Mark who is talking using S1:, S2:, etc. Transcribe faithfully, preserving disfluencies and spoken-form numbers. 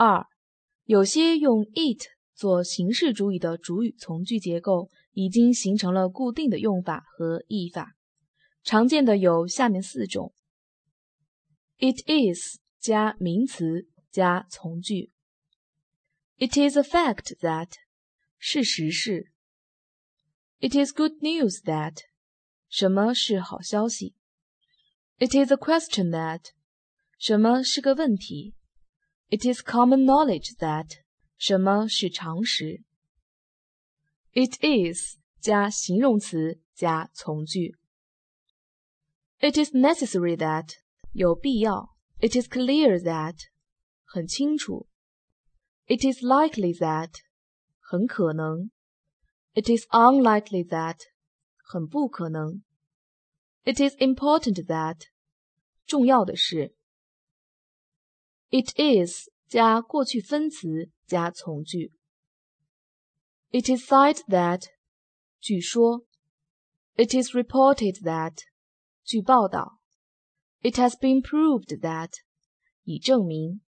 S1: 二，有些用 it 做形式主语的主语从句结构已经形成了固定的用法和译法，常见的有下面四种。It is 加名词加从句。It is a fact that 事实是。It is good news that 什么是好消息。It is a question that 什么是个问题。It is common knowledge that 什么是常识。It is 加形容词加从句。It is necessary that 有必要。It is clear that 很清楚。It is likely that 很可能。It is unlikely that 很不可能。It is important that 重要的是。It is 加过去分词加从句。It is said that 据说。It is reported that 据报道。It has been proved that 已证明。